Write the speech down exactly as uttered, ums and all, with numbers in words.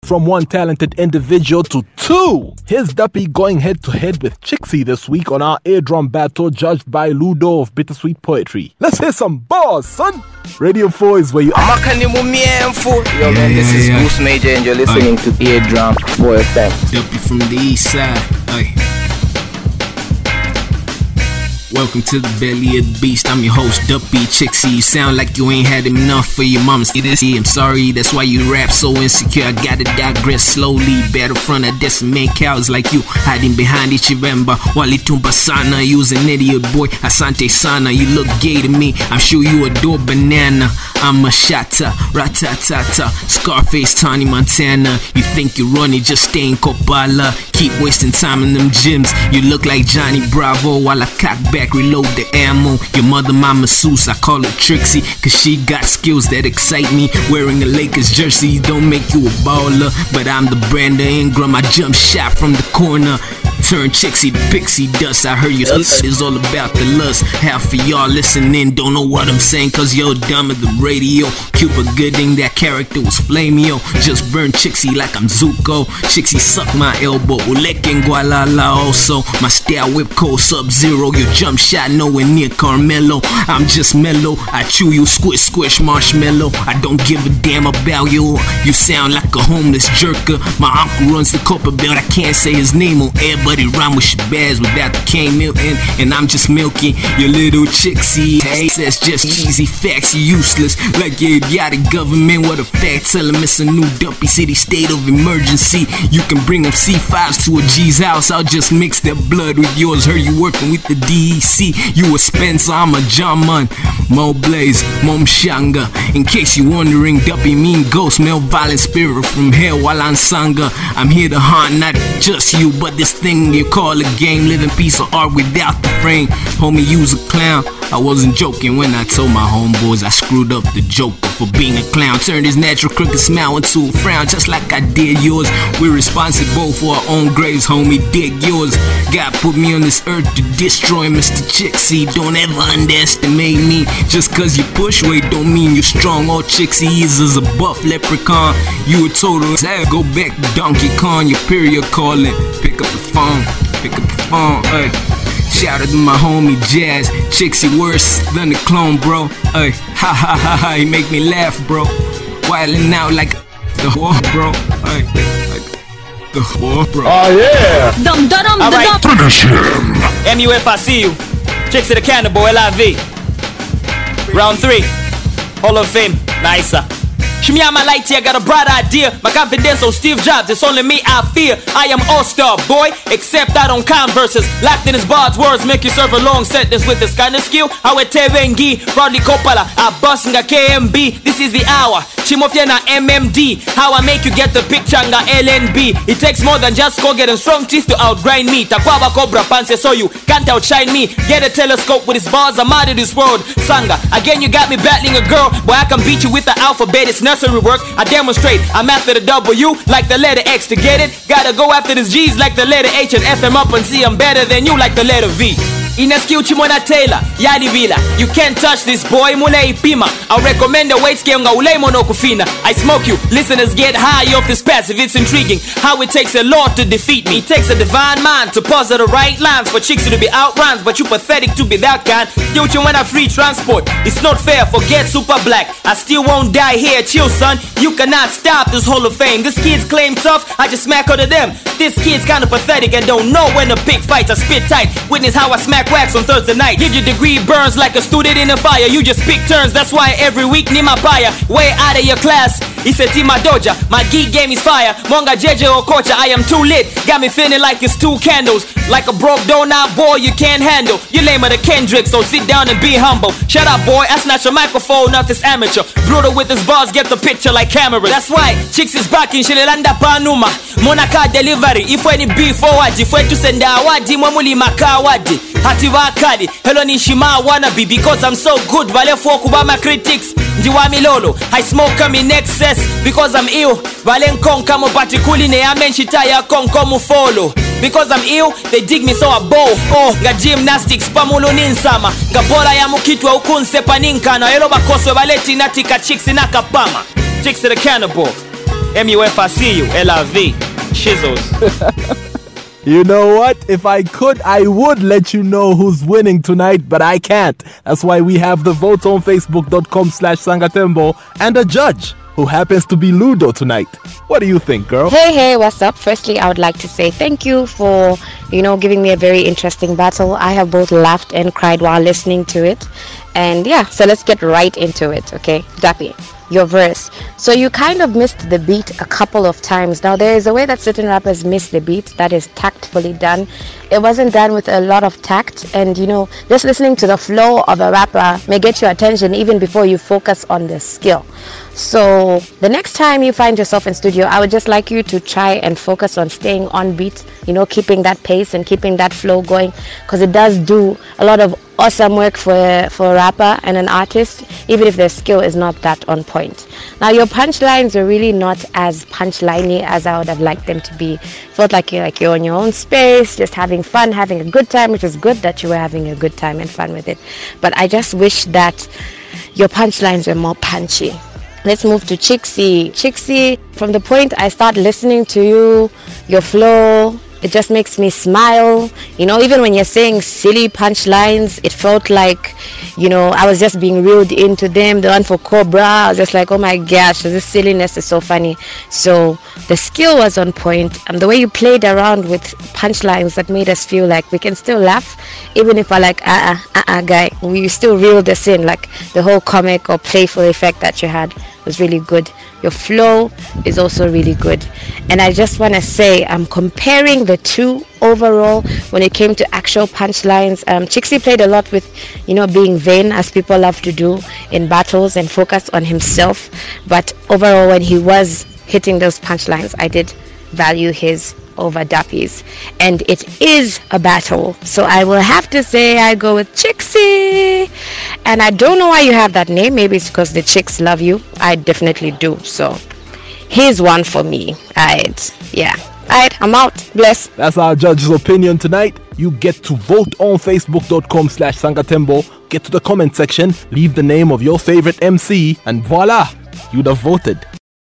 From one talented individual to two. Here's Duppy going head to head with Chixie this week on our eardrum battle judged by Ludo of Bittersweet Poetry. Let's hear some bars, son. Radio four is where you are. Yo man, this is Goose Major and you're listening to Eardrum four F M. Duppy from the east side. Aye. Welcome to the belly of the beast. I'm your host, Duppy Chixie. You sound like you ain't had enough for your mama. See this? I'm sorry, that's why you rap so insecure. I gotta digress slowly. Better front of decimate cows like you, hiding behind each remember. Wali Tumba Sana, you's an idiot boy. Asante Sana, you look gay to me. I'm sure you adore banana. I'm a shatta, ratatata, Scarface, Tony Montana. You think you're running, just stay in Kopala. Keep wasting time in them gyms. You look like Johnny Bravo while I cock back, reload the ammo. Your mother, my masseuse, I call her Trixie, cause she got skills that excite me. Wearing a Lakers jersey don't make you a baller, but I'm the Brandon Ingram. I jump shot from the corner. Turn Chixie to pixie dust. I heard your is all about the lust. Half of y'all listening don't know what I'm saying, cause you're dumb at the radio. Cuba Gooding, that character was Flamio. Just burn Chixie like I'm Zuko. Chixie suck my elbow. Lecking Gualala also. My style whip cold sub-zero. Your jump shot nowhere near Carmelo. I'm just mellow. I chew you squish squish marshmallow. I don't give a damn about you. You sound like a homeless jerker. My uncle runs the corporate belt. I can't say his name on air, but he rhyme with Shabazz without the K Milton. And I'm just milking your little Chixie. Hey, that's just easy facts. You useless like your idiotic government. What a fact. Tell him it's a new Duppy City state of emergency. You can bring them C fives to a G's house. I'll just mix their blood with yours. Heard you working with the D E C. You a Spencer, I'm a John Munn. Mo Blaze, Mom Shanga. In case you wondering, Duppy mean ghost, male violent spirit from hell while I'm Sanga. I'm here to haunt not just you, but this thing you call a game. Living piece of art without the frame. Homie, you's a clown. I wasn't joking when I told my homeboys I screwed up the Joker for being a clown. Turned his natural crooked smile into a frown, just like I did yours. We're responsible for our own graves, homie, dig yours. God put me on this earth to destroy Mister Chixie. Don't ever underestimate me. Just cause you push weight don't mean you're strong. All Chixie is is a buff leprechaun. You a total sad. Go back to Donkey Kong, your period calling. Pick up the phone, pick up the phone, ay. Shout out to my homie Jazz. Chixie worse than the clone, bro. Ay, ha ha ha ha, he make me laugh, bro. Wildin' out like the whore, bro. Ay, like the whore, bro. Oh yeah. Dum dum dum. Alright, finish him. M U F I C U. Chixie the Cannibal, L I V. Round three. Hall of Fame, nicer. Shimmy on my light here, got a bright idea. My confidence on Steve Jobs, it's only me I fear. I am all-star, boy, except I don't converses. Locked in his bars, words make you serve a long sentence with this kind of skill. I wear Tevengi, proudly Kopala, I bust nga K M B. This is the hour, Chimofia na M M D. How I make you get the picture nga L N B. It takes more than just go getting strong teeth to outgrind me. Takwaba Cobra Panse, so you can't outshine me. Get a telescope with his bars, I'm out of this world. Sanga, again you got me battling a girl. Boy, I can beat you with the alphabet, it's nursery work. I demonstrate, I'm after the W like the letter X. To get it, gotta go after this G's like the letter H, and F them up and see I'm better than you like the letter V. Inaskiu Chimona Taylor, Yadi Villa. You can't touch this boy, Mule Ipima. I'll recommend the weight scale, Ule Monokufina. I smoke you, listeners get high off this passive. It's intriguing how it takes a lot to defeat me. It takes a divine mind to pause at the right lines for Chixie to be outruns, but you pathetic to be that kind. Still when I free transport, it's not fair, forget super black. I still won't die here, chill son. You cannot stop this Hall of Fame. This kid's claim tough, I just smack out of them. This kid's kinda pathetic and don't know when to pick fights. I spit tight, witness how I smack wax on Thursday night. Give your degree burns like a student in a fire. You just pick turns, that's why every week ni mapaya. Way out of your class, it's a Tima Doja. My geek game is fire, Monga J J Okocha. I am too lit, got me feeling like it's two candles. Like a broke donut boy you can't handle. You lame of the Kendrick, so sit down and be humble. Shut up boy, I snatch a microphone off this amateur. Brutal with his bars, get the picture like cameras. That's why Chicks is back in Shilelanda Panuma. Monaka delivery, if any beef forward, if we to send awadi, Mamuli Makawadi. Hativakadi, hello Nishima wannabe, because I'm so good. Vale for Kubama critics, Ndiwami Lolo. I smoke come in excess because I'm ill. Valen Kong kamo patikuli ne amen shitaya Kong komu follow. Because I'm ill, they dig me so I bow. Oh, ga gymnastics pamulo ninsama. Ga bola ya mukitwa ukunsepa ninkana. Elo bakoswe baleti natika Chicks inakapama. Chicks the Cannibal. M U F I C U, L R V, Shizzles. You know what? If I could, I would let you know who's winning tonight, but I can't. That's why we have the vote on Facebook.com slash Sangatembo and a judge who happens to be Ludo tonight. What do you think, girl? Hey, hey, what's up? Firstly, I would like to say thank you for, you know, giving me a very interesting battle. I have both laughed and cried while listening to it. And yeah, so let's get right into it, okay? Dappy, your verse. So you kind of missed the beat a couple of times. Now, there is a way that certain rappers miss the beat that is tactfully done. It wasn't done with a lot of tact. And, you know, just listening to the flow of a rapper may get your attention even before you focus on the skill. So the next time you find yourself in studio, I would just like you to try and focus on staying on beat, you know, keeping that pace and keeping that flow going, because it does do a lot of awesome work for, for a rapper and an artist, even if their skill is not that on point. Now, your punchlines are really not as punchliney as I would have liked them to be. Felt like you're like you're in your own space, just having fun, having a good time, which is good that you were having a good time and fun with it. But I just wish that your punchlines were more punchy. Let's move to Chixie. Chixie, from the point I start listening to you, your flow, it just makes me smile. You know, even when you're saying silly punchlines, it felt like, you know, I was just being reeled into them. The one for Cobra, I was just like, oh my gosh, this silliness is so funny. So the skill was on point. And the way you played around with punchlines that made us feel like we can still laugh, even if we're like, uh-uh, uh-uh, guy. We still reeled us in, like the whole comic or playful effect that you had was really good. Your flow is also really good. And I just want to say, I'm comparing the two overall when it came to actual punchlines. Um, Chixie played a lot with, you know, being vain, as people love to do in battles, and focus on himself. But overall, when he was hitting those punchlines, I did value his over Dappy's, and it is a battle, so I will have to say I go with Chixie. And I don't know why you have that name. Maybe it's because the chicks love you. I definitely do. So here's one for me. Alright, yeah. Alright, I'm out. Bless. That's our judge's opinion tonight. You get to vote on Facebook.com slash Sangatembo. Get to the comment section, leave the name of your favorite M C, and voila, you'd have voted.